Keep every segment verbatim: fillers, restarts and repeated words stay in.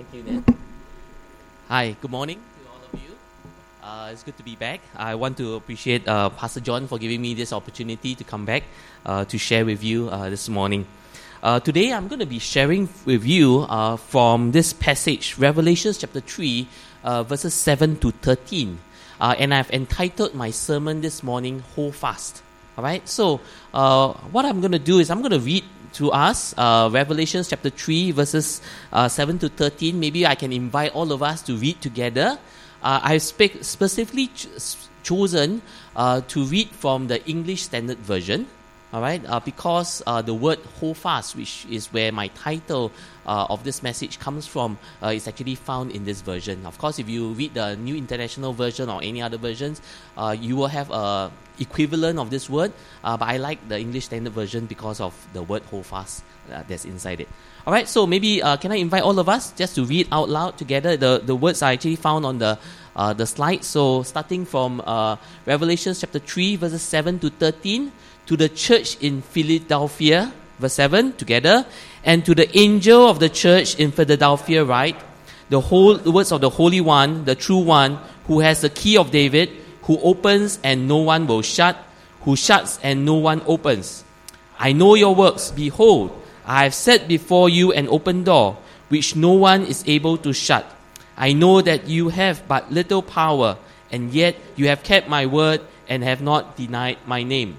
Thank you, Ned. Hi, good morning to all of you. Uh, it's good to be back. I want to appreciate uh, Pastor John for giving me this opportunity to come back uh, to share with you uh, this morning. Uh, today I'm going to be sharing with you uh, from this passage, Revelation chapter three, uh, verses seven to thirteen. Uh, and I've entitled my sermon this morning, Hold Fast. All right, so uh, what I'm going to do is I'm going to read to us uh, Revelation chapter three, verses uh, seven to thirteen. Maybe I can invite all of us to read together. Uh, I've spe- specifically ch- chosen uh, to read from the English Standard Version. All right, uh, because uh, the word hold fast, which is where my title uh, of this message comes from, uh, is actually found in this version. Of course, if you read the New International Version or any other versions, uh, you will have a equivalent of this word, uh, but I like the English Standard Version because of the word hold fast uh, that's inside it. All right, so maybe uh, can I invite all of us just to read out loud together? The, the words are actually found on the uh, the slide. So starting from uh, Revelation chapter three, verses seven to thirteen, to the church in Philadelphia, verse seven, together, and to the angel of the church in Philadelphia write, the whole the words of the Holy One, the true One, who has the key of David, who opens and no one will shut, who shuts and no one opens. I know your works. Behold, I have set before you an open door, which no one is able to shut. I know that you have but little power, and yet you have kept my word and have not denied my name.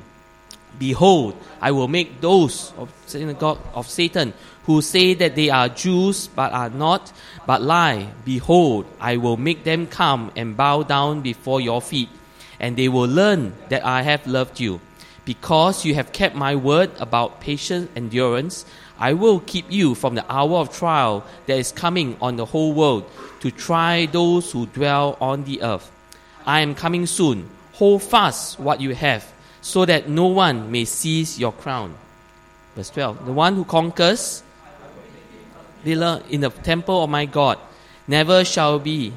Behold, I will make those of synagogue of Satan who say that they are Jews but are not, but lie. Behold, I will make them come and bow down before your feet, and they will learn that I have loved you. Because you have kept my word about patient endurance, I will keep you from the hour of trial that is coming on the whole world to try those who dwell on the earth. I am coming soon. Hold fast what you have, so that no one may seize your crown. Verse twelve. The one who conquers pillar in the temple of my God never shall be,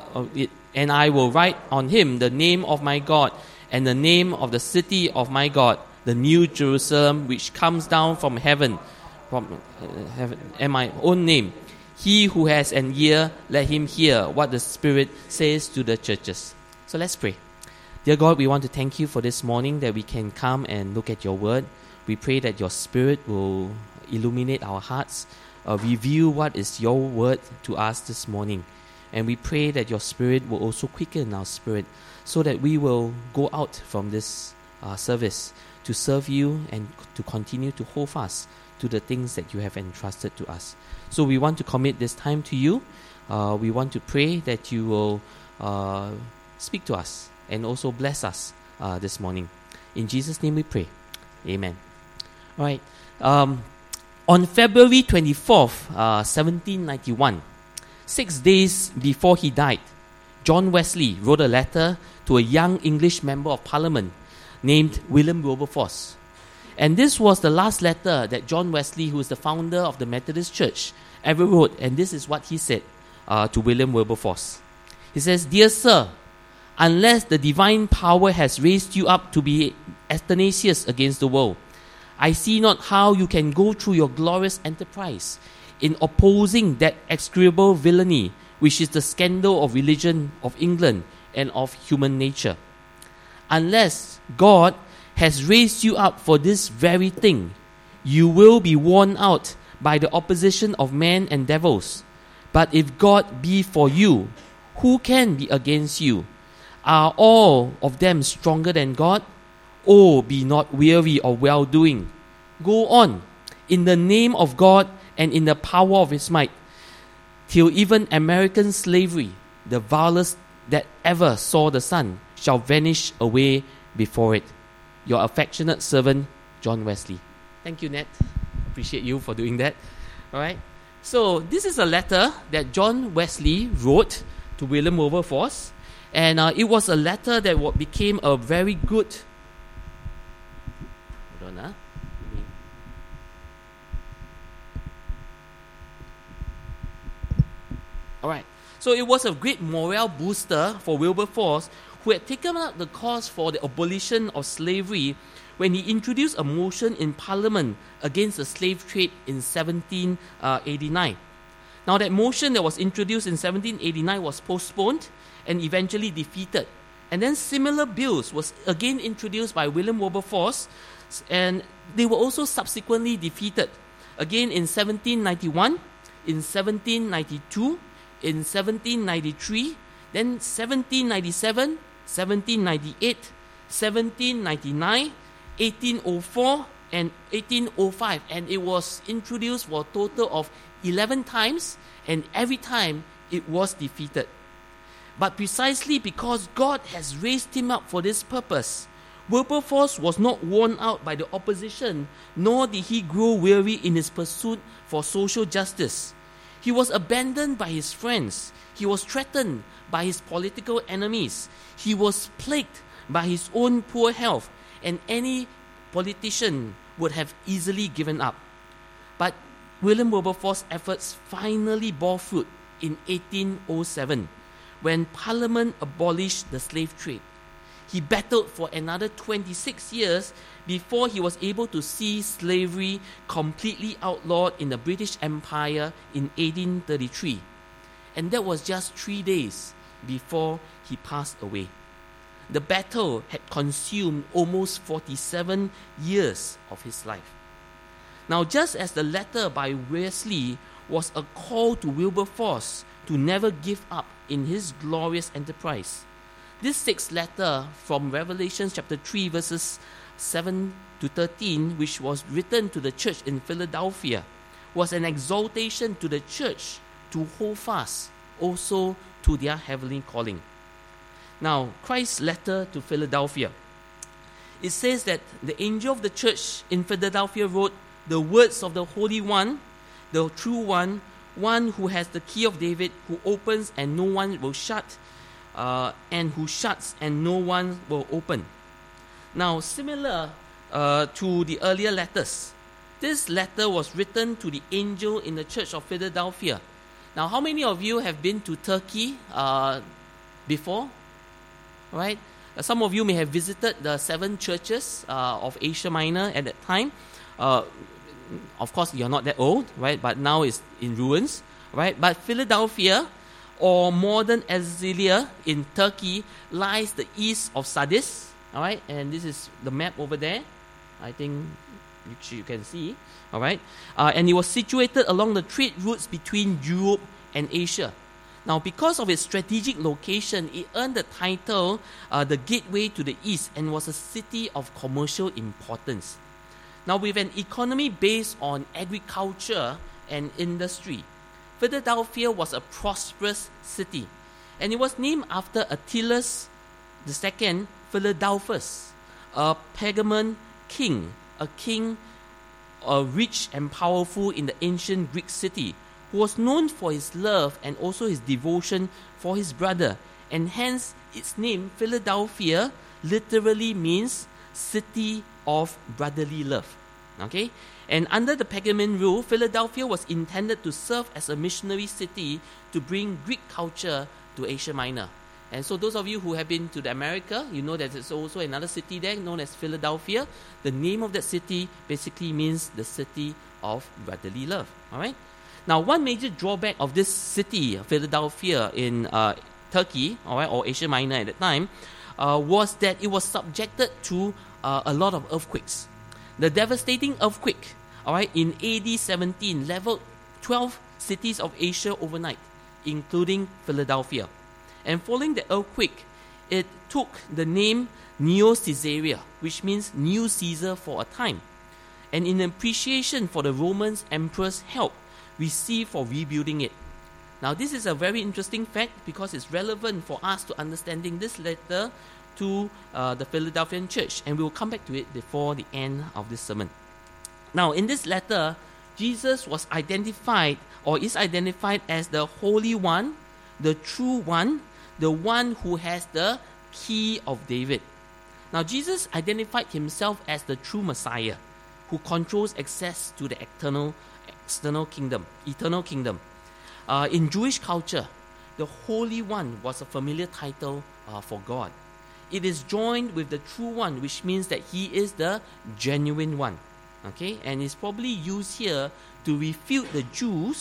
and I will write on him the name of my God and the name of the city of my God, the new Jerusalem which comes down from heaven, from heaven, and my own name. He who has an ear, let him hear what the Spirit says to the churches. So let's pray. Dear God, we want to thank you for this morning that we can come and look at your word. We pray that your Spirit will illuminate our hearts, uh, reveal what is your word to us this morning. And we pray that your Spirit will also quicken our spirit so that we will go out from this uh, service to serve you and to continue to hold fast to the things that you have entrusted to us. So we want to commit this time to you. Uh, we want to pray that you will uh, speak to us and also bless us uh, this morning. In Jesus' name we pray. Amen. All right. Um, on February twenty-fourth, uh, seventeen ninety-one, six days before he died, John Wesley wrote a letter to a young English member of parliament named William Wilberforce. And this was the last letter that John Wesley, who is the founder of the Methodist Church, ever wrote. And this is what he said uh, to William Wilberforce. He says, "Dear sir, unless the divine power has raised you up to be Athanasius against the world, I see not how you can go through your glorious enterprise in opposing that execrable villainy which is the scandal of religion of England and of human nature. Unless God has raised you up for this very thing, you will be worn out by the opposition of men and devils. But if God be for you, who can be against you? Are all of them stronger than God? Oh, be not weary of well-doing. Go on, in the name of God and in the power of his might, till even American slavery, the vilest that ever saw the sun, shall vanish away before it. Your affectionate servant, John Wesley." Thank you, Ned. Appreciate you for doing that. All right. So this is a letter that John Wesley wrote to William Wilberforce, and uh, it was a letter that what became a very good. Hold on, huh? All right. So it was a great morale booster for Wilberforce, who had taken up the cause for the abolition of slavery when he introduced a motion in Parliament against the slave trade in seventeen eighty-nine. Now that motion that was introduced in seventeen eighty-nine was postponed and eventually defeated. And then similar bills was again introduced by William Wilberforce, and they were also subsequently defeated. Again in seventeen ninety-one, in seventeen ninety-two, in seventeen ninety-three, then seventeen ninety-seven, seventeen ninety-eight, seventeen ninety-nine, eighteen oh four, and eighteen oh five. And it was introduced for a total of eleven times, and every time it was defeated. But precisely because God has raised him up for this purpose, Wilberforce was not worn out by the opposition, nor did he grow weary in his pursuit for social justice. He was abandoned by his friends. He was threatened by his political enemies. He was plagued by his own poor health, and any politician would have easily given up. But William Wilberforce's efforts finally bore fruit in eighteen oh seven, when Parliament abolished the slave trade. He battled for another twenty-six years before he was able to see slavery completely outlawed in the British Empire in eighteen thirty-three. And that was just three days before he passed away. The battle had consumed almost forty-seven years of his life. Now, just as the letter by Wesley was a call to Wilberforce to never give up in his glorious enterprise, this sixth letter from Revelation chapter three verses seven to thirteen, which was written to the church in Philadelphia, was an exhortation to the church to hold fast also to their heavenly calling. Now, Christ's letter to Philadelphia, it says that the angel of the church in Philadelphia wrote, "The words of the Holy One, the true One, one who has the key of David, who opens and no one will shut, uh, and who shuts and no one will open." Now, similar uh, to the earlier letters, this letter was written to the angel in the church of Philadelphia. Now, how many of you have been to Turkey uh, before? Right? Uh, some of you may have visited the seven churches uh, of Asia Minor at that time. Uh, of course, you're not that old, right? But now it's in ruins, right? But Philadelphia, or modern Antalya in Turkey, lies the east of Sardis, all right? And this is the map over there. I think which you can see, all right? Uh, and it was situated along the trade routes between Europe and Asia. Now, because of its strategic location, it earned the title uh, the Gateway to the East, and was a city of commercial importance. Now, with an economy based on agriculture and industry, Philadelphia was a prosperous city, and it was named after Attalus the Second Philadelphus, a Pergamon king, a king uh, rich and powerful in the ancient Greek city, who was known for his love and also his devotion for his brother, and hence its name, Philadelphia, literally means city of brotherly love. Okay? And under the Pergamon rule, Philadelphia was intended to serve as a missionary city to bring Greek culture to Asia Minor. And so those of you who have been to the America, you know that there's also another city there known as Philadelphia. The name of that city basically means the city of brotherly love. All right? Now, one major drawback of this city, Philadelphia, in uh, Turkey, all right, or Asia Minor at that time, uh, was that it was subjected to uh, a lot of earthquakes. The devastating earthquake, all right, in A D seventeen leveled twelve cities of Asia overnight, including Philadelphia. And following the earthquake, it took the name Neo-Caesarea, which means New Caesar for a time. And in appreciation for the Roman emperor's help received for rebuilding it. Now, this is a very interesting fact because it's relevant for us to understanding this letter to uh, the Philadelphian church, and we will come back to it before the end of this sermon. Now, in this letter, Jesus was identified or is identified as the Holy One, the True One, the one who has the key of David. Now, Jesus identified himself as the true Messiah who controls access to the eternal external kingdom, eternal kingdom. Uh, in Jewish culture, the Holy One was a familiar title uh, for God. It is joined with the True One, which means that he is the genuine one. Okay, and it's probably used here to refute the Jews who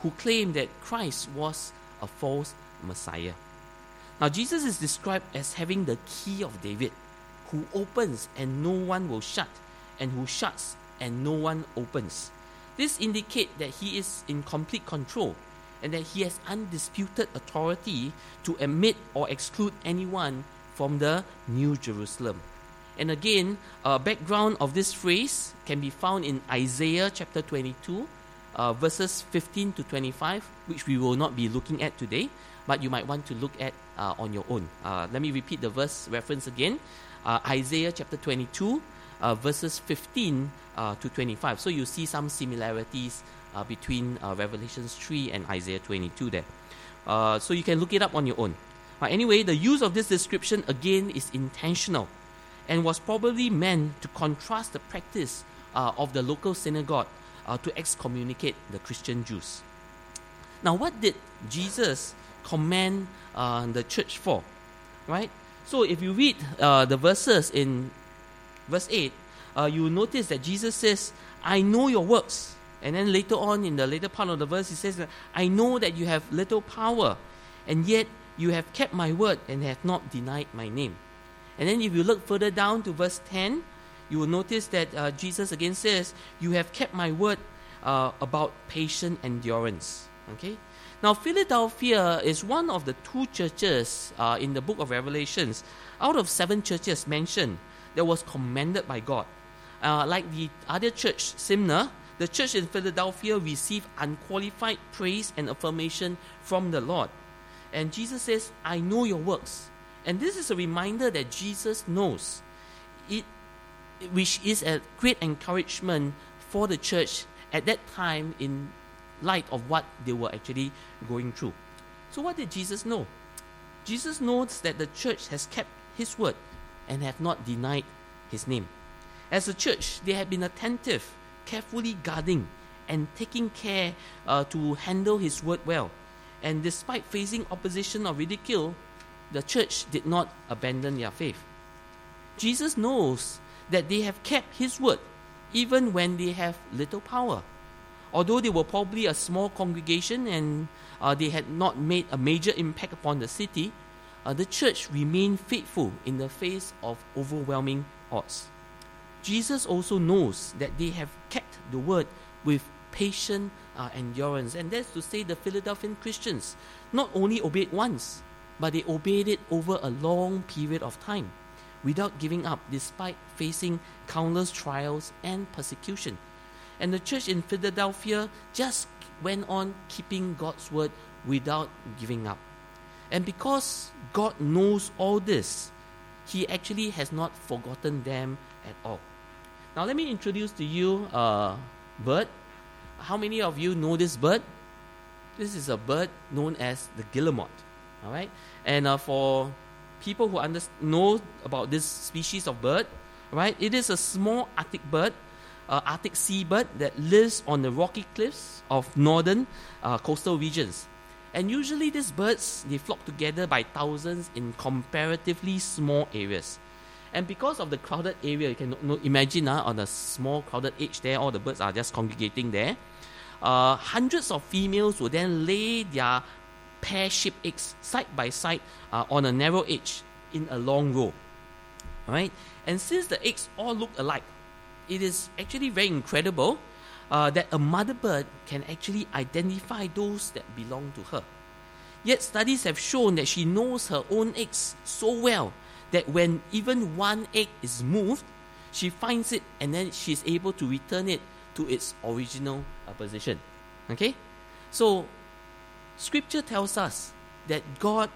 who claimed that Christ was a false Messiah. Now, Jesus is described as having the key of David, who opens and no one will shut, and who shuts and no one opens. This indicates that he is in complete control and that he has undisputed authority to admit or exclude anyone from the New Jerusalem. And again, a background of this phrase can be found in Isaiah chapter twenty-two, uh, verses fifteen to twenty-five, which we will not be looking at today, but you might want to look at uh, on your own. Uh, let me repeat the verse reference again. Uh, Isaiah chapter twenty-two, uh, verses fifteen uh, to twenty-five. So you see some similarities uh, between uh, Revelations three and Isaiah twenty-two there. Uh, so you can look it up on your own. But anyway, the use of this description again is intentional and was probably meant to contrast the practice uh, of the local synagogue uh, to excommunicate the Christian Jews. Now, what did Jesus command uh, the church for? Right? So if you read uh, the verses in verse eight, uh, you will notice that Jesus says, I know your works. And then later on in the later part of the verse, he says that I know that you have little power, and yet you have kept my word and have not denied my name. And then if you look further down to verse ten, you will notice that uh, Jesus again says, you have kept my word uh, about patient endurance. Okay. Now, Philadelphia is one of the two churches uh, in the book of Revelations, out of seven churches mentioned, that was commended by God. Uh, like the other church, Smyrna, the church in Philadelphia received unqualified praise and affirmation from the Lord. And Jesus says, I know your works. And this is a reminder that Jesus knows, it, which is a great encouragement for the church at that time in light of what they were actually going through. So what did Jesus know? Jesus knows that the church has kept his word and have not denied his name. As a church, they have been attentive, carefully guarding and taking care uh, to handle his word well. And despite facing opposition or ridicule, the church did not abandon their faith. Jesus knows that they have kept his word even when they have little power. Although they were probably a small congregation and uh, they had not made a major impact upon the city, uh, the church remained faithful in the face of overwhelming odds. Jesus also knows that they have kept the word with patient uh, endurance. And that's to say the Philadelphian Christians not only obeyed once, but they obeyed it over a long period of time without giving up despite facing countless trials and persecution. And the church in Philadelphia just went on keeping God's word without giving up. And because God knows all this, he actually has not forgotten them at all. Now let me introduce to you a bird. How many of you know this bird? This is a bird known as the guillemot. All right, and uh, for people who under- know about this species of bird, right, it is a small Arctic bird, uh, Arctic sea bird that lives on the rocky cliffs of northern uh, coastal regions. And usually these birds, they flock together by thousands in comparatively small areas. And because of the crowded area, you can no- imagine uh, on a small crowded edge there, all the birds are just congregating there. Uh, hundreds of females will then lay their pear-shaped eggs side by side uh, on a narrow edge in a long row. Alright? And since the eggs all look alike, it is actually very incredible uh, that a mother bird can actually identify those that belong to her. Yet studies have shown that she knows her own eggs so well that when even one egg is moved, she finds it and then she's able to return it to its original uh, position. Okay? So, Scripture tells us that God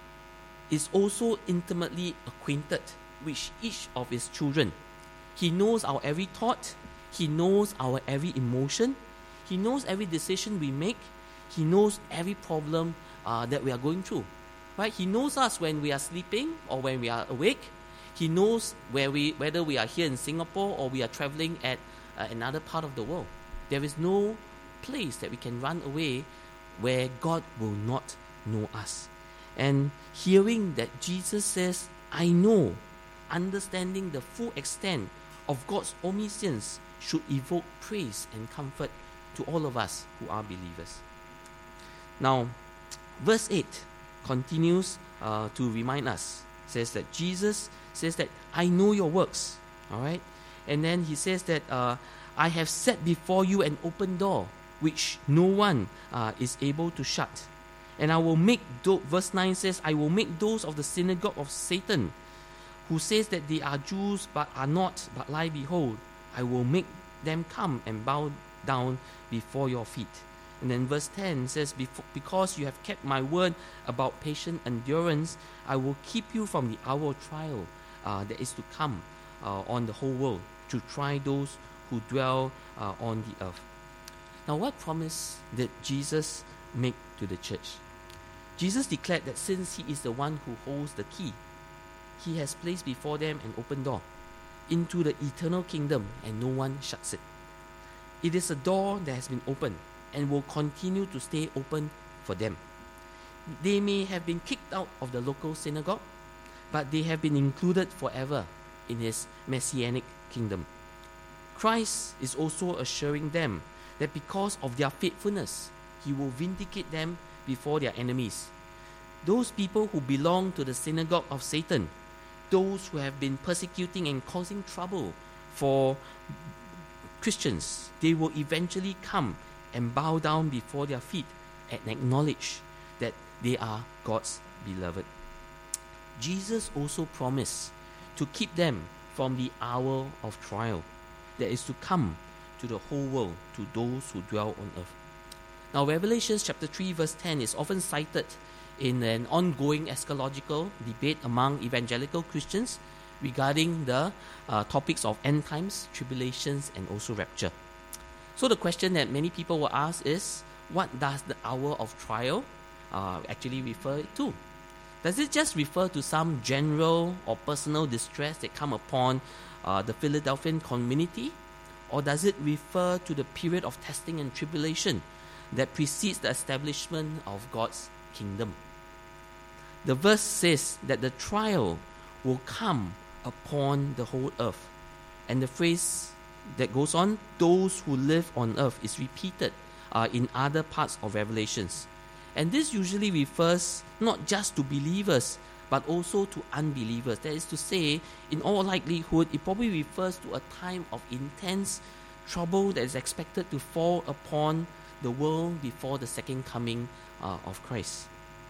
is also intimately acquainted with each of his children. He knows our every thought. He knows our every emotion. He knows every decision we make. He knows every problem uh, that we are going through. Right? He knows us when we are sleeping or when we are awake. He knows where we, whether we are here in Singapore or we are traveling at uh, another part of the world. There is no place that we can run away where God will not know us. And hearing that Jesus says, I know, understanding the full extent of God's omniscience should evoke praise and comfort to all of us who are believers. Now, verse eight continues uh, to remind us, says that Jesus says that, I know your works, all right? And then he says that, uh, I have set before you an open door, which no one uh, is able to shut. And I will make, do- verse nine says, I will make those of the synagogue of Satan, who says that they are Jews but are not, but lie, behold, I will make them come and bow down before your feet. And then verse ten says, because you have kept my word about patient endurance, I will keep you from the hour of trial uh, that is to come uh, on the whole world, to try those who dwell uh, on the earth. Now, what promise did Jesus make to the church? Jesus declared that since he is the one who holds the key, he has placed before them an open door into the eternal kingdom, and no one shuts it. It is a door that has been opened and will continue to stay open for them. They may have been kicked out of the local synagogue, but they have been included forever in his messianic kingdom. Christ is also assuring them that because of their faithfulness, he will vindicate them before their enemies. Those people who belong to the synagogue of Satan, those who have been persecuting and causing trouble for Christians, they will eventually come and bow down before their feet and acknowledge that they are God's beloved. Jesus also promised to keep them from the hour of trial that is to come to the whole world, to those who dwell on earth. Now, Revelation chapter three verse ten is often cited in an ongoing eschatological debate among evangelical Christians regarding the uh, topics of end times, tribulations, and also rapture. So the question that many people will ask is, what does the hour of trial uh, actually refer to? Does it just refer to some general or personal distress that come upon uh, the Philadelphian community? Or does it refer to the period of testing and tribulation that precedes the establishment of God's kingdom? The verse says that the trial will come upon the whole earth. And the phrase that goes on, those who live on earth, is repeated uh, in other parts of Revelations. And this usually refers not just to believers, but also to unbelievers. That is to say, in all likelihood, it probably refers to a time of intense trouble that is expected to fall upon the world before the second coming uh, of Christ.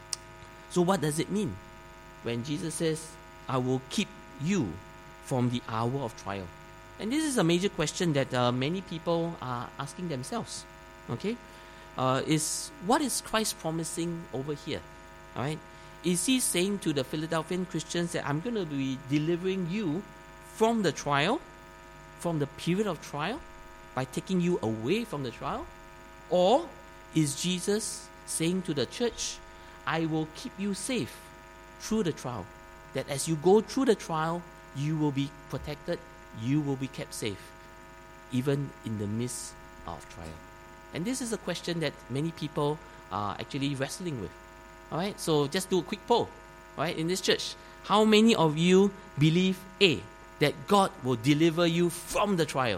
So what does it mean when Jesus says, I will keep you from the hour of trial? And this is a major question that uh, many people are asking themselves. Okay? Uh, is what is Christ promising over here? All right? Is he saying to the Philadelphian Christians that I'm going to be delivering you from the trial, from the period of trial, by taking you away from the trial? Or is Jesus saying to the church, I will keep you safe through the trial, that as you go through the trial, you will be protected, you will be kept safe, even in the midst of trial? And this is a question that many people are actually wrestling with. All right, so just do a quick poll, right, in this church. How many of you believe A, that God will deliver you from the trial?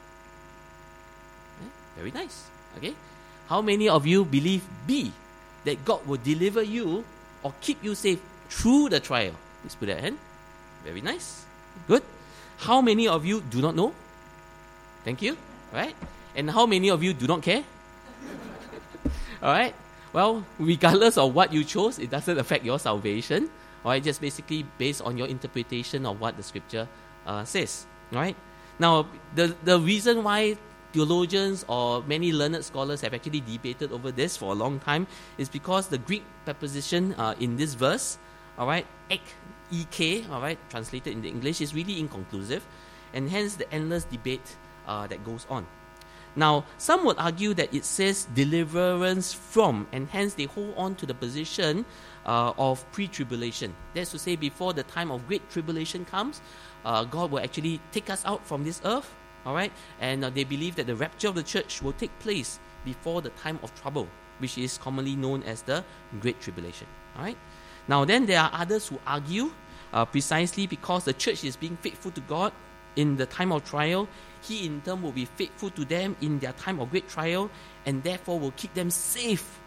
Okay, very nice. Okay, how many of you believe B, that God will deliver you or keep you safe through the trial? Please put that hand. Very nice. Good. How many of you do not know? Thank you. Right? And how many of you do not care? All right. Well, regardless of what you chose, it doesn't affect your salvation. All right. Just basically based on your interpretation of what the scripture uh, says. All right. Now, the the reason why theologians or many learned scholars have actually debated over this for a long time is because the Greek preposition uh, in this verse, all right, ek, ek, all right, translated into English, is really inconclusive, and hence the endless debate uh, that goes on. Now, some would argue that it says deliverance from, and hence they hold on to the position uh, of pre-tribulation. That's to say, before the time of great tribulation comes, uh, God will actually take us out from this earth. All right, and uh, they believe that the rapture of the church will take place before the time of trouble, which is commonly known as the Great Tribulation. All right. Now, then there are others who argue uh, precisely because the church is being faithful to God in the time of trial, He in turn will be faithful to them in their time of great trial, and therefore will keep them safe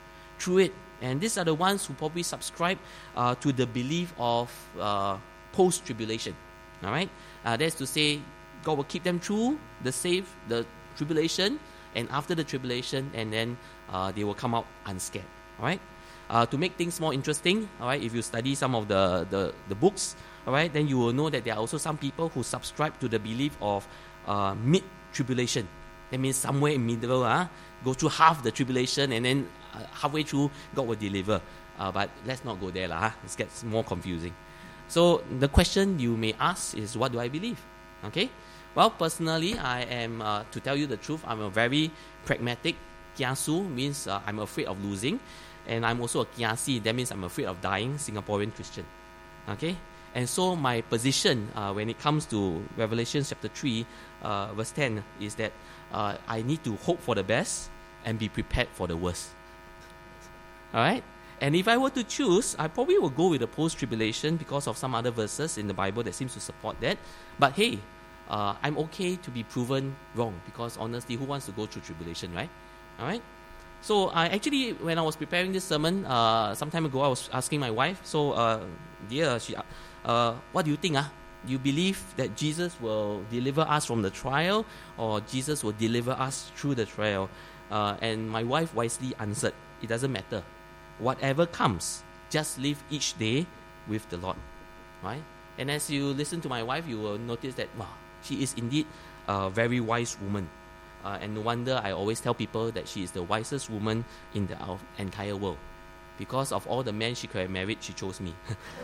through it. And these are the ones who probably subscribe uh, to the belief of uh, post-tribulation. All right? Uh, that's to say, God will keep them through the save, the tribulation, and after the tribulation, and then uh, they will come out unscared. All right? Uh, to make things more interesting, all right, if you study some of the, the, the books, all right, then you will know that there are also some people who subscribe to the belief of uh, mid-tribulation. That means somewhere in middle, uh, go through half the tribulation, and then uh, halfway through, God will deliver. Uh, but let's not go there, lah. Huh? It gets more confusing. So the question you may ask is, what do I believe? Okay. Well, personally, I am, uh, to tell you the truth, I'm a very pragmatic. Kiasu means uh, I'm afraid of losing. And I'm also a kiasi, that means I'm afraid of dying, Singaporean Christian. Okay? And so my position uh, when it comes to Revelation chapter three, uh, verse ten, is that uh, I need to hope for the best and be prepared for the worst. Alright? And if I were to choose, I probably will go with the post-tribulation because of some other verses in the Bible that seems to support that. But hey, uh, I'm okay to be proven wrong, because honestly, who wants to go through tribulation, right? Alright? So I actually, when I was preparing this sermon, uh, some time ago, I was asking my wife, so uh, dear, she, uh, what do you think? Uh? Do you believe that Jesus will deliver us from the trial, or Jesus will deliver us through the trial? Uh, and my wife wisely answered, it doesn't matter. Whatever comes, just live each day with the Lord. Right? And as you listen to my wife, you will notice that, wow, she is indeed a very wise woman. Uh, and no wonder I always tell people that she is the wisest woman in the uh, entire world. Because of all the men she could have married, she chose me.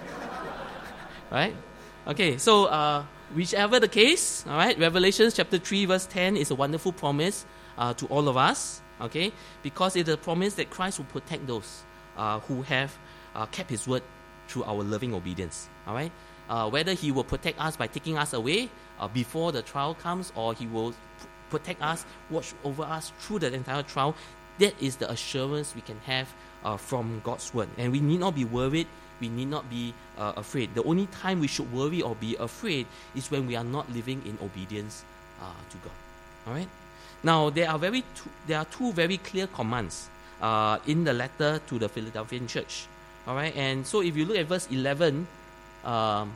Right? Okay, so uh, whichever the case, all right, Revelation chapter three verse ten is a wonderful promise uh, to all of us. Okay? Because it is a promise that Christ will protect those uh, who have uh, kept His word through our loving obedience. All right? Uh, whether He will protect us by taking us away uh, before the trial comes, or He will protect us, watch over us through the entire trial, that is the assurance we can have uh, from God's word. And we need not be worried, we need not be uh, afraid. The only time we should worry or be afraid is when we are not living in obedience uh, to God. All right? Now, there are very two, there are two very clear commands uh, in the letter to the Philadelphian church. All right? And so if you look at verse eleven, um,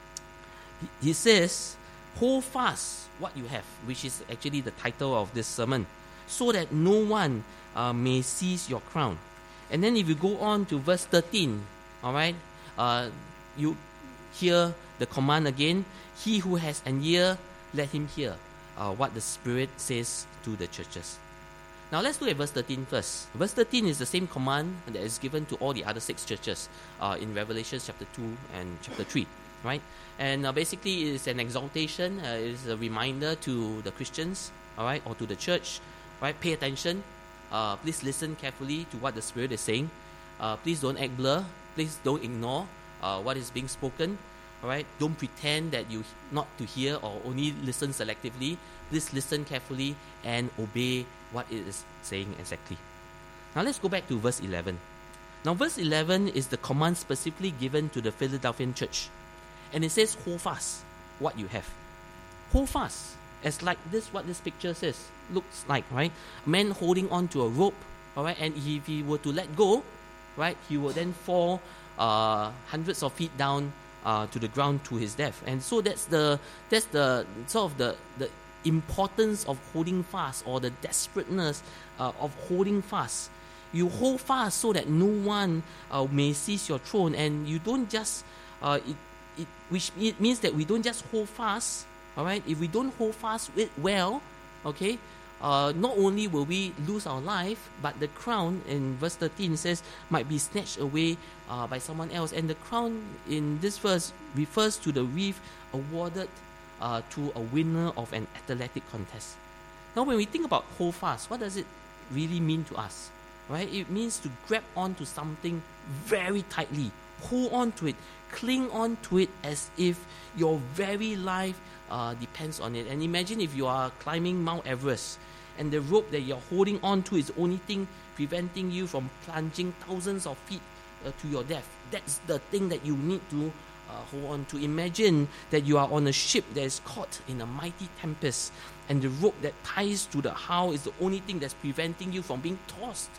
he, he says, hold fast what you have, which is actually the title of this sermon, so that no one uh, may seize your crown. And then if you go on to verse thirteen, all right, uh, you hear the command again, he who has an ear, let him hear uh, what the Spirit says to the churches. Now let's look at verse thirteen first. Verse thirteen is the same command that is given to all the other six churches uh, in Revelation chapter two and chapter three. Right? And uh, basically it's an exaltation, uh, it's a reminder to the Christians, all right, or to the church, right? Pay attention, uh, please listen carefully to what the Spirit is saying, uh, please don't act blur, please don't ignore uh, what is being spoken, all right? Don't pretend that you not to hear or only listen selectively, please listen carefully and obey what it is saying exactly. Now let's go back to verse eleven. Now verse eleven is the command specifically given to the Philadelphian church. And it says, hold fast what you have. Hold fast. As like this, what this picture says, looks like, right? A man holding on to a rope, all right? And if he were to let go, right, he would then fall uh, hundreds of feet down uh, to the ground to his death. And so that's the that's the sort of the, the importance of holding fast, or the desperateness uh, of holding fast. You hold fast so that no one uh, may seize your throne, and you don't just... Uh, it, It, which it means that we don't just hold fast, all right? If we don't hold fast well, okay, uh, not only will we lose our life, but the crown in verse thirteen says might be snatched away uh, by someone else. And the crown in this verse refers to the wreath awarded uh, to a winner of an athletic contest. Now, when we think about hold fast, what does it really mean to us? Right? It means to grab onto something very tightly, hold on to it, cling on to it as if your very life uh, depends on it. And imagine if you are climbing Mount Everest and the rope that you're holding on to is the only thing preventing you from plunging thousands of feet uh, to your death. That's the thing that you need to uh, hold on to. Imagine that you are on a ship that is caught in a mighty tempest, and the rope that ties to the hull is the only thing that's preventing you from being tossed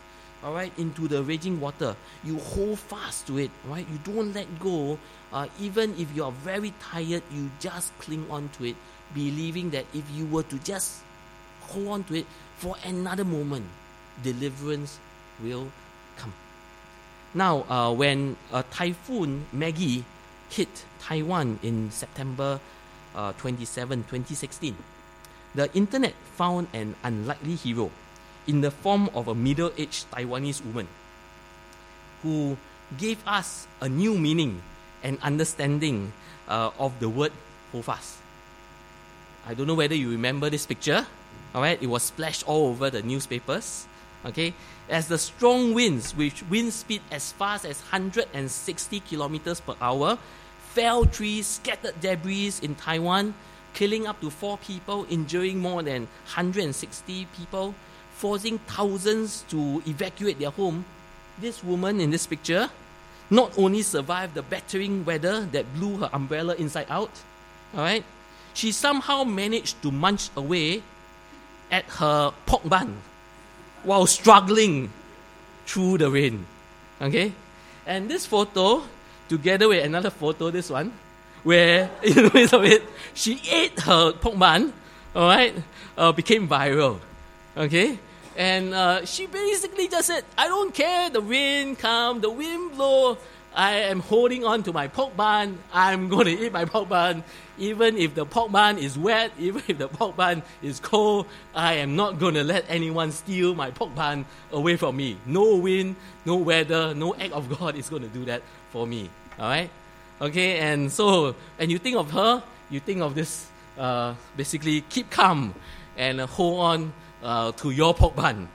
all right, into the raging water. You hold fast to it, right? You don't let go. Uh, even if you are very tired, you just cling on to it, believing that if you were to just hold on to it for another moment, deliverance will come. Now, uh, when uh, Typhoon Maggie hit Taiwan in September uh, twenty-seventh, twenty sixteen, the internet found an unlikely hero in the form of a middle-aged Taiwanese woman who gave us a new meaning and understanding uh, of the word hold fast. I don't know whether you remember this picture. All right, it was splashed all over the newspapers. Okay, as the strong winds, with wind speed as fast as one hundred sixty kilometers per hour, felled trees, scattered debris in Taiwan, killing up to four people, injuring more than one hundred sixty people, forcing thousands to evacuate their home. This woman in this picture not only survived the battering weather that blew her umbrella inside out, all right, she somehow managed to munch away at her pork bun while struggling through the rain. Okay? And this photo, together with another photo, this one, where in the midst of it, she ate her pork bun, all right, uh, became viral. Okay? And uh, she basically just said, I don't care, the rain come, the wind blow, I am holding on to my pork bun, I'm going to eat my pork bun. Even if the pork bun is wet, even if the pork bun is cold, I am not going to let anyone steal my pork bun away from me. No wind, no weather, no act of God is going to do that for me. All right? Okay, and so, and you think of her, you think of this, uh, basically, keep calm and uh, hold on uh, to your pork bun.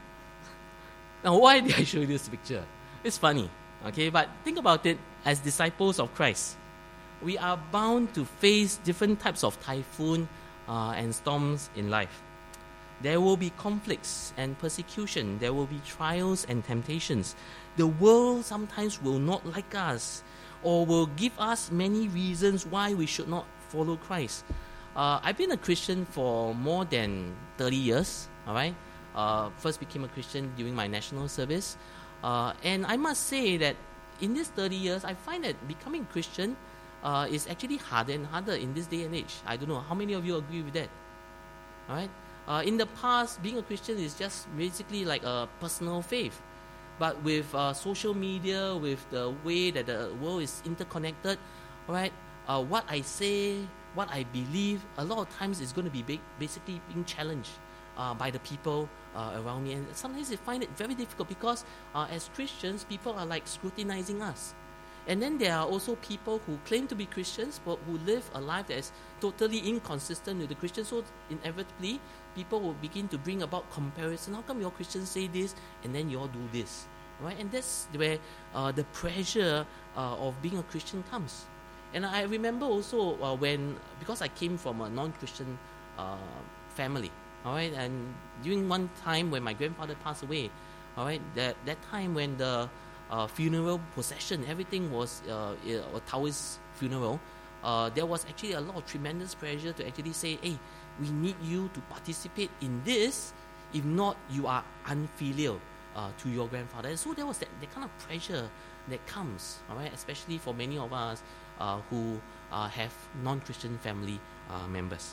Now, why did I show you this picture? It's funny, okay, but think about it. As disciples of Christ, we are bound to face different types of typhoon uh, and storms in life. There will be conflicts and persecution. There will be trials and temptations. The world sometimes will not like us or will give us many reasons why we should not follow Christ. Uh, I've been a Christian for more than thirty years, all right? Uh, first became a Christian during my national service. Uh, and I must say that in these thirty years, I find that becoming Christian uh, is actually harder and harder in this day and age. I don't know, how many of you agree with that? All right? Uh, in the past, being a Christian is just basically like a personal faith. But with uh, social media, with the way that the world is interconnected, all right, uh, what I say, what I believe, a lot of times is going to be big, basically being challenged uh, by the people uh, around me. And sometimes I find it very difficult because uh, as Christians, people are like scrutinizing us. And then there are also people who claim to be Christians but who live a life that is totally inconsistent with the Christians. So inevitably, people will begin to bring about comparison. How come your Christians say this and then you all do this? Right? And that's where uh, the pressure uh, of being a Christian comes. And I remember also uh, when, because I came from a non-Christian uh, family, all right, and during one time when my grandfather passed away, all right, that, that time when the Uh, funeral procession, everything was uh, a Taoist funeral. Uh, there was actually a lot of tremendous pressure to actually say, hey, we need you to participate in this. If not, you are unfilial uh, to your grandfather. And so there was that, that kind of pressure that comes, all right, especially for many of us uh, who uh, have non-Christian family uh, members.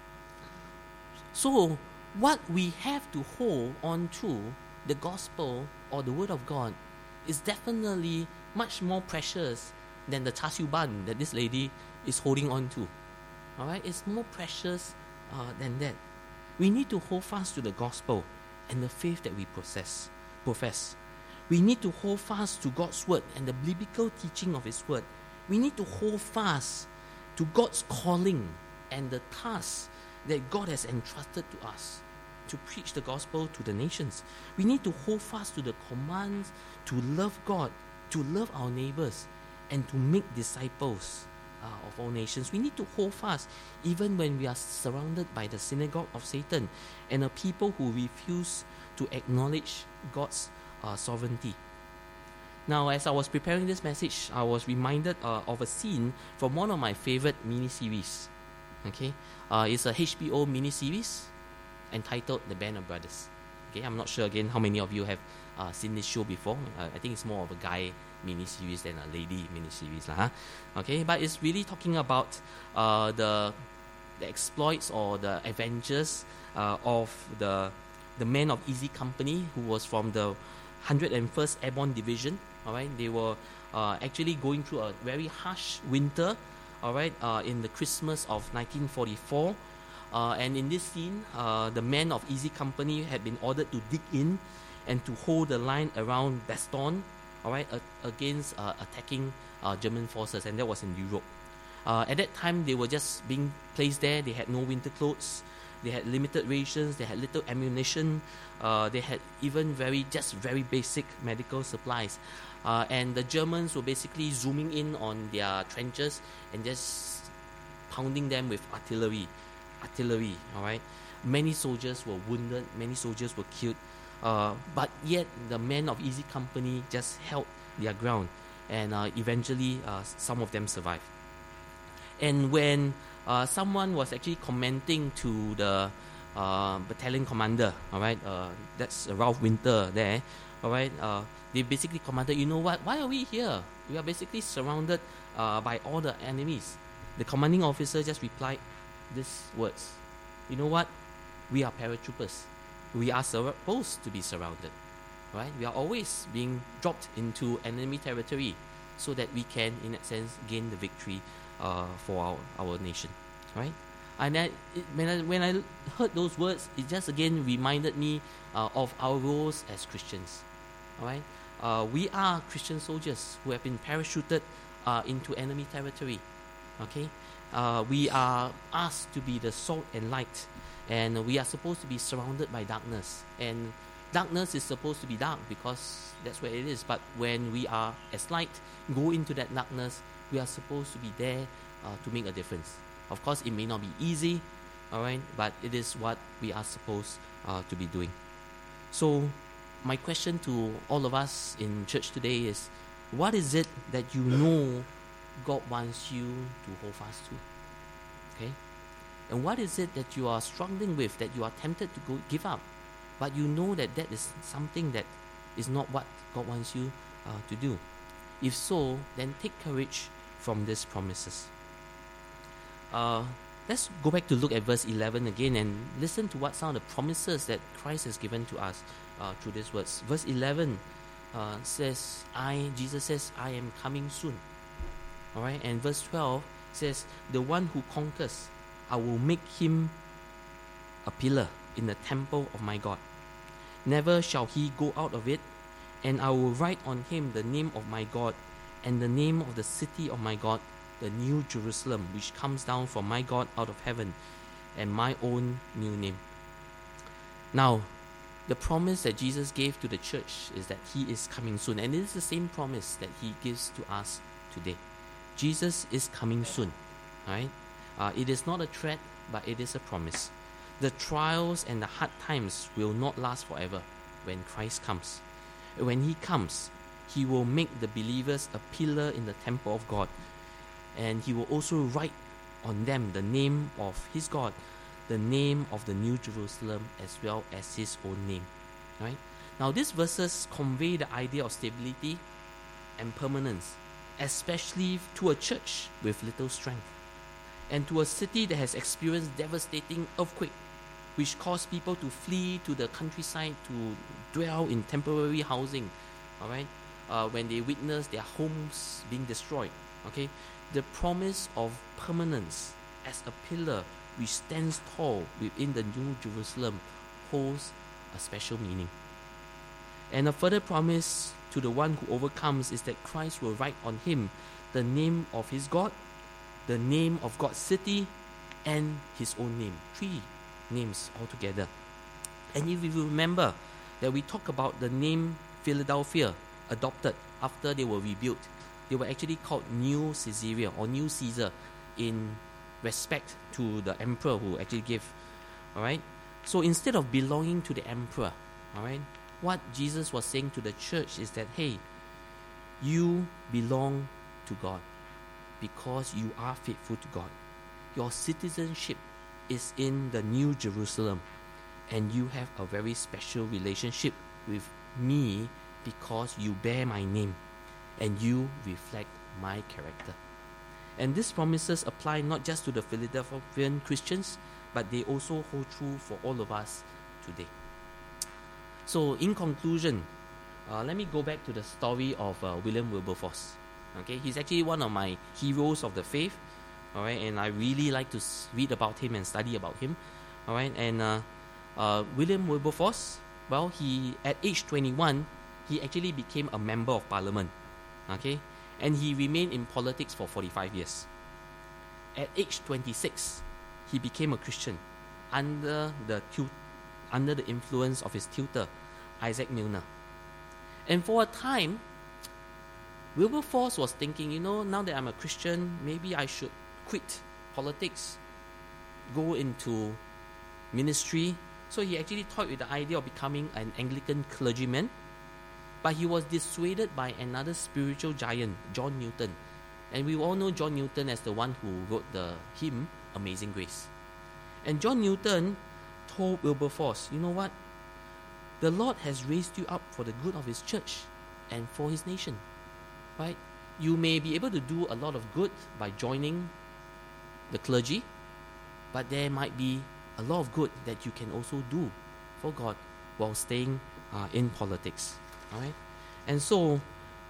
So what we have to hold on to, the gospel or the word of God, is definitely much more precious than the char siu bun that this lady is holding on to. All right, it's more precious uh, than that. We need to hold fast to the gospel and the faith that we possess, profess. We need to hold fast to God's word and the biblical teaching of His word. We need to hold fast to God's calling and the task that God has entrusted to us to preach the gospel to the nations. We need to hold fast to the commands to love God, to love our neighbors, and to make disciples uh, of all nations. We need to hold fast even when we are surrounded by the synagogue of Satan and a people who refuse to acknowledge God's uh, sovereignty. Now, as I was preparing this message, I was reminded uh, of a scene from one of my favorite mini-series. Okay, uh, it's a H B O mini-series entitled The Band of Brothers. Okay, I'm not sure again how many of you have uh, seen this show before. Uh, I think it's more of a guy miniseries than a lady miniseries, lah. Huh? Okay, but it's really talking about uh, the the exploits or the adventures uh, of the the men of Easy Company, who was from the one hundred first Airborne Division. All right, they were uh, actually going through a very harsh winter. All right, uh, in the Christmas of nineteen forty-four, uh, and in this scene, uh, the men of Easy Company had been ordered to dig in and to hold the line around Bastogne, all right, uh, against uh, attacking uh, German forces, and that was in Europe. Uh, at that time, they were just being placed there. They had no winter clothes. They had limited rations. They had little ammunition. Uh, they had even very, just very basic medical supplies. Uh, and the Germans were basically zooming in on their trenches and just pounding them with artillery. Artillery, all right. Many soldiers were wounded. Many soldiers were killed. Uh, but yet, the men of Easy Company just held their ground. And uh, eventually, uh, some of them survived. And when uh, someone was actually commenting to the uh, battalion commander, all right, uh, that's Ralph Winter there, all right, uh, they basically commanded, you know what, why are we here? We are basically surrounded uh, by all the enemies. The commanding officer just replied these words, you know what, we are paratroopers. We are supposed to be surrounded, right? We are always being dropped into enemy territory so that we can, in that sense, gain the victory Uh, for our, our nation, right? And I, it, when I when I heard those words, it just again reminded me uh, of our roles as Christians. All right, uh, we are Christian soldiers who have been parachuted uh, into enemy territory. Okay, uh, we are asked to be the salt and light, and we are supposed to be surrounded by darkness. And darkness is supposed to be dark because that's where it is. But when we are as light, go into that darkness, we are supposed to be there uh, to make a difference. Of course, it may not be easy, all right, but it is what we are supposed uh, to be doing. So, my question to all of us in church today is, what is it that you know God wants you to hold fast to? Okay? And what is it that you are struggling with, that you are tempted to go give up, but you know that that is something that is not what God wants you uh, to do? If so, then take courage from these promises. Uh, let's go back to look at verse eleven again and listen to what some of the promises that Christ has given to us uh, through these words. Verse eleven uh, says, "I," Jesus says, "I am coming soon." All right, and verse twelve says, "The one who conquers, I will make him a pillar in the temple of my God. Never shall he go out of it. And I will write on him the name of my God and the name of the city of my God, the New Jerusalem, which comes down from my God out of heaven, and my own new name." Now, the promise that Jesus gave to the church is that he is coming soon. And it is the same promise that he gives to us today. Jesus is coming soon. Right? Uh, it is not a threat, but it is a promise. The trials and the hard times will not last forever when Christ comes. When he comes, he will make the believers a pillar in the temple of God. And he will also write on them the name of his God, the name of the New Jerusalem, as well as his own name. Right? Now, these verses convey the idea of stability and permanence, especially to a church with little strength, and to a city that has experienced devastating earthquake, which caused people to flee to the countryside to dwell in temporary housing, all right, uh, when they witness their homes being destroyed, okay? The promise of permanence as a pillar which stands tall within the New Jerusalem holds a special meaning. And a further promise to the one who overcomes is that Christ will write on him the name of his God, the name of God's city, and his own name. Three names altogether. And if you remember that we talk about the name Philadelphia, adopted after they were rebuilt, they were actually called New Caesarea or New Caesar in respect to the emperor who actually gave. All right. So instead of belonging to the emperor, all right, what Jesus was saying to the church is that, hey, you belong to God because you are faithful to God. Your citizenship is in the New Jerusalem. and you have a very special relationship with me because you bear my name and you reflect my character. And these promises apply not just to the Philadelphian Christians, but they also hold true for all of us today. So in conclusion, uh, let me go back to the story of uh, William Wilberforce. Okay, he's actually one of my heroes of the faith. All right, and I really like to read about him and study about him. All right, and uh, uh, William Wilberforce, well, he at age twenty-one, he actually became a member of parliament. Okay, and he remained in politics for forty-five years. At age twenty-six, he became a Christian under the tu- under the influence of his tutor, Isaac Milner. And for a time, Wilberforce was thinking, you know, now that I'm a Christian, maybe I should quit politics, go into ministry. So he actually toyed with the idea of becoming an Anglican clergyman. But he was dissuaded by another spiritual giant, John Newton. And we all know John Newton as the one who wrote the hymn, Amazing Grace. And John Newton told Wilberforce, you know what? The Lord has raised you up for the good of His church and for His nation. Right? You may be able to do a lot of good by joining the clergy, but there might be a lot of good that you can also do for God while staying uh, in politics. Alright? And so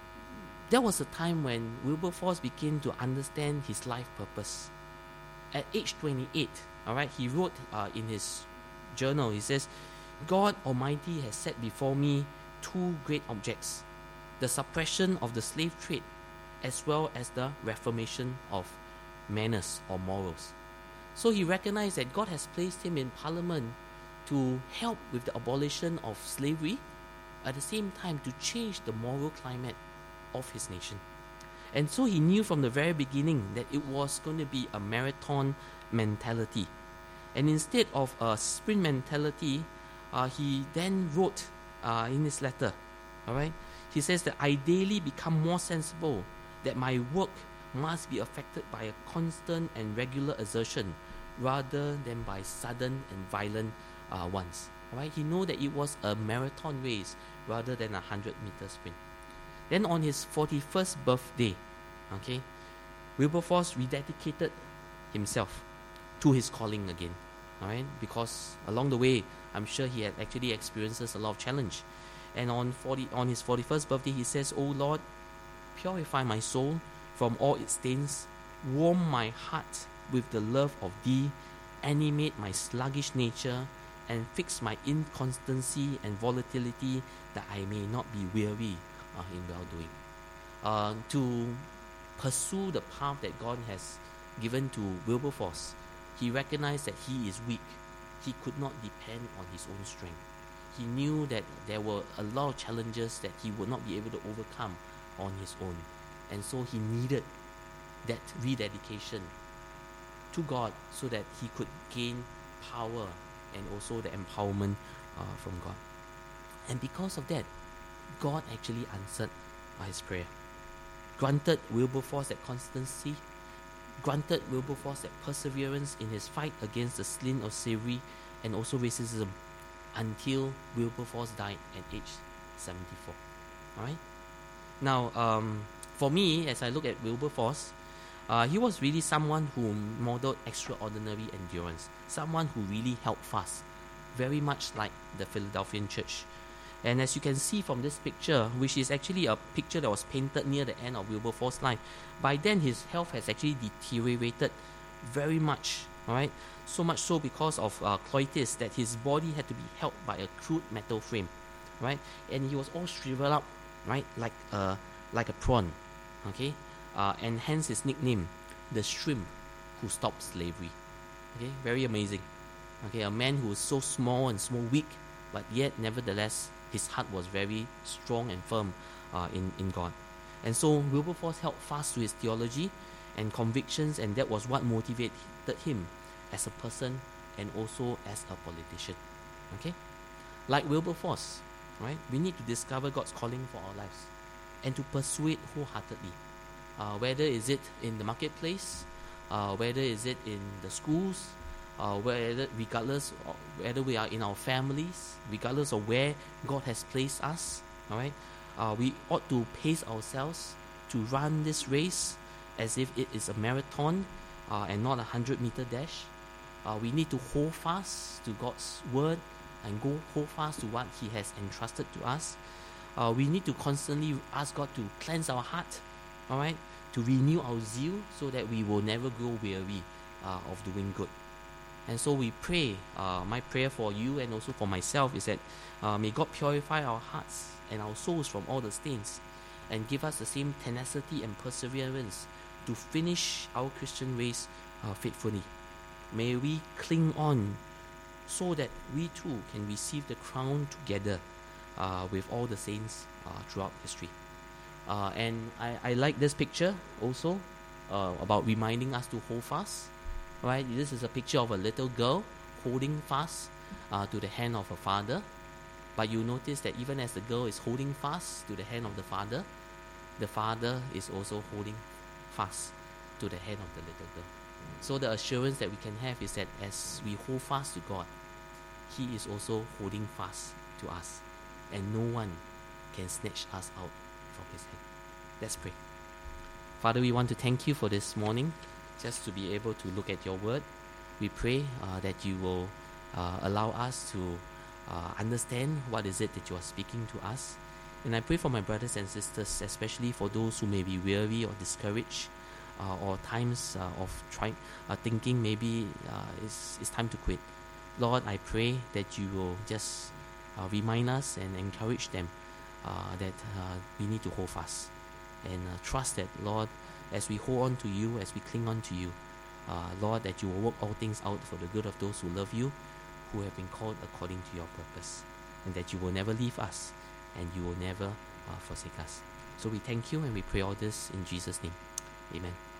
there was a time when Wilberforce began to understand his life purpose. At age twenty-eight, alright, he wrote uh, in his journal, he says, God Almighty has set before me two great objects, the suppression of the slave trade as well as the reformation of manners or morals. So he recognized that God has placed him in parliament to help with the abolition of slavery, at the same time to change the moral climate of his nation. And so he knew from the very beginning that it was going to be a marathon mentality. And instead of a sprint mentality, uh, he then wrote uh, in his letter, all right, he says that I daily become more sensible that my work must be affected by a constant and regular exertion rather than by sudden and violent uh, ones. All right, he knew that it was a marathon race rather than a hundred meter sprint. Then on his forty-first birthday, okay, Wilberforce rededicated himself to his calling again. All right, because along the way, I'm sure he had actually experienced a lot of challenge. And on forty on his forty-first birthday, he says, "O Lord, purify my soul from all its stains, warm my heart with the love of Thee, animate my sluggish nature, and fix my inconstancy and volatility, that I may not be weary uh, in well-doing." Uh, to pursue the path that God has given to Wilberforce, he recognized that he is weak. He could not depend on his own strength. He knew that there were a lot of challenges that he would not be able to overcome on his own. And so he needed that rededication to God so that he could gain power and also the empowerment uh, from God. And because of that, God actually answered uh, his prayer. Granted Wilberforce that constancy, granted Wilberforce that perseverance in his fight against the sin of slavery and also racism, until Wilberforce died at age seventy-four. Alright? Now, um, for me, as I look at Wilberforce, uh, he was really someone who modeled extraordinary endurance, someone who really held fast, very much like the Philadelphian church. And as you can see from this picture, which is actually a picture that was painted near the end of Wilberforce's life, by then his health has actually deteriorated very much, alright? So much so because of uh, colitis that his body had to be held by a crude metal frame, right? And he was all shriveled up, right? Like a, like a prawn, okay? Uh, and hence his nickname, the shrimp who stopped slavery. Okay, very amazing. Okay, a man who was so small and so weak, but yet nevertheless his heart was very strong and firm uh, in, in God. And so Wilberforce held fast to his theology and convictions, and that was what motivated him as a person and also as a politician. Okay? Like Wilberforce, right? We need to discover God's calling for our lives and to pursue it wholeheartedly. Uh, whether is it in the marketplace, uh, whether is it in the schools, uh, whether, regardless of whether we are in our families, regardless of where God has placed us, all right, uh, we ought to pace ourselves to run this race as if it is a marathon uh, and not a hundred meter dash. Uh, we need to hold fast to God's word and go hold fast to what He has entrusted to us. Uh, we need to constantly ask God to cleanse our heart, all right, to renew our zeal so that we will never grow weary uh, of doing good. And so we pray, uh, my prayer for you and also for myself is that uh, may God purify our hearts and our souls from all the stains and give us the same tenacity and perseverance to finish our Christian race uh, faithfully. May we cling on so that we too can receive the crown together uh, with all the saints uh, throughout history. Uh, and I, I like this picture also uh, about reminding us to hold fast. Right? This is a picture of a little girl holding fast uh, to the hand of her father. But you notice that even as the girl is holding fast to the hand of the father, the father is also holding fast to the hand of the little girl. So the assurance that we can have is that as we hold fast to God, He is also holding fast to us. And no one can snatch us out from His hand. Let's pray. Father, we want to thank You for this morning, just to be able to look at Your word. We pray uh, that You will uh, allow us to uh, understand what is it that You are speaking to us. And I pray for my brothers and sisters, especially for those who may be weary or discouraged, uh, or times uh, of trying, uh, thinking maybe uh, it's, it's time to quit. Lord, I pray that You will just uh, remind us and encourage them uh, that uh, we need to hold fast and uh, trust that, Lord, as we hold on to You, as we cling on to You, uh, Lord, that You will work all things out for the good of those who love You, who have been called according to Your purpose, and that You will never leave us and You will never uh, forsake us. So we thank You and we pray all this in Jesus' name. Amen.